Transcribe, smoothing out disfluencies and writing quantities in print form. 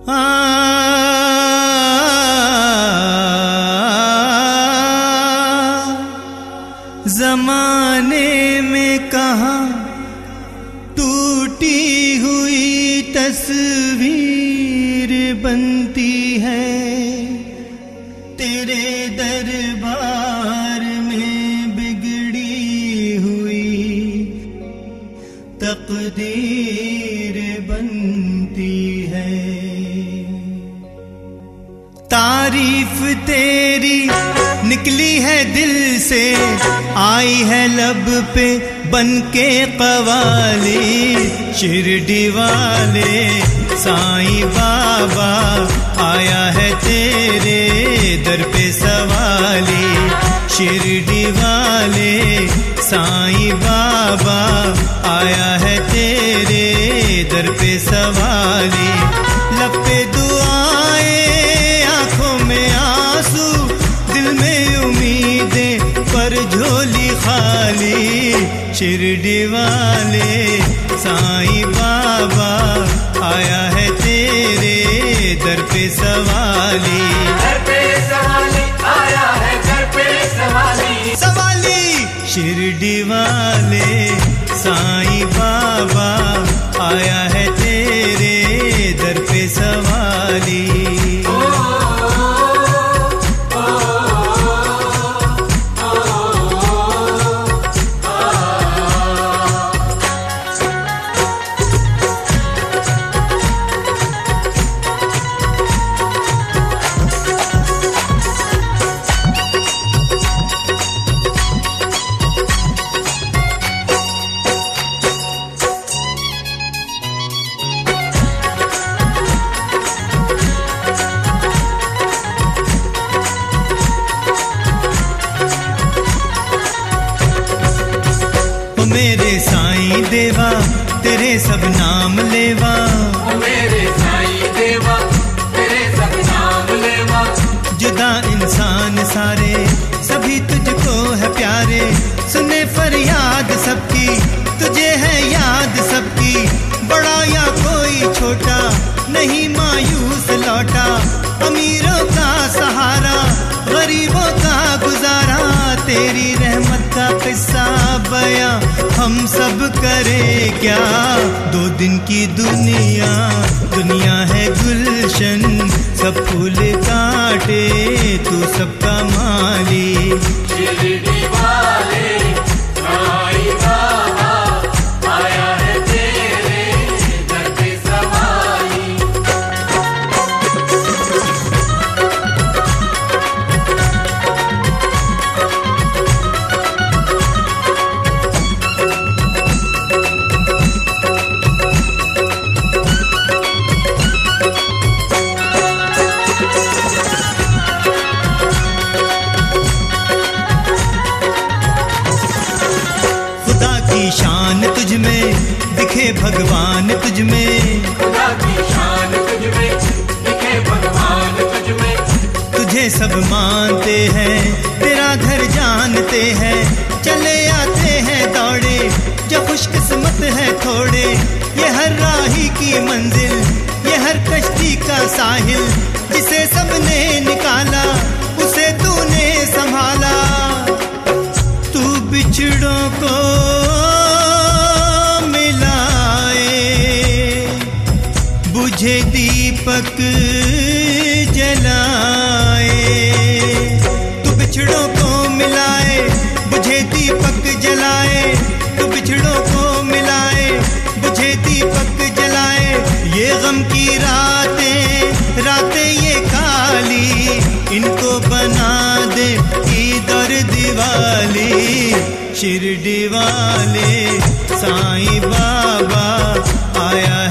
जमाने में कहाँ टूटी हुई तस्वीर बनती है, तेरे दरबार में बिगड़ी हुई तकदीर बनती है। तारीफ तेरी निकली है दिल से, आई है लब पे बनके कवाली। शिरडी वाले साईं बाबा आया है तेरे दर पे सवाली। शिरडी वाले साईं बाबा आया है तेरे दर पे सवाली। लब पे दुआएं, आंखों में आंसू, दिल में उम्मीदें, पर झोली खाली। शिरडी वाले साईं बाबा आया है तेरे दर पे सवाली। दर पे सवाली आया है, दर पे सवाली। सवाली शिरडी वाले साईं बाबा आया है तेरे दर पे सवाली। मेरे साईं देवा तेरे सब नाम लेवा, मेरे साईं देवा तेरे सब नाम लेवा। जुदा इंसान सारे सभी तुझको है प्यारे, सुने फरियाद सबकी तुझे है याद सबकी। बड़ा या कोई छोटा नहीं मायूस लौटा, अमीरों का सहारा गरीबों का गुजारा। तेरी रहमत का किस्सा बयां हम सब करे क्या। 2 दिन की दुनिया दुनिया है गुलशन, सब फूल काटे तू सबका माली। शिरडी वाले साईं बाबा आया है तेरे दर पे सवाली। शान तुझ में दिखे भगवान तुझ में, खुदा की शान तुझ में दिखे भगवान तुझ में। तुझे सब मानते हैं तेरा घर जानते हैं, चले आते हैं दौड़े जो खुशकिस्मत है थोड़े। ये हर राही की मंजिल, ये हर कश्ती का साहिल, जिसे सबने निकाला उसे तूने संभाला। तू बिछड़ों को बुझे दीपक जलाए। तू बिछड़ों को मिलाए बुझे दीपक जलाए, तू बिछड़ों को मिलाए बुझे दीपक जलाए। ये गम की रातें रातें ये काली, इनको बना दे ईद और दिवाली। शिरडी वाले साईं बाबा आया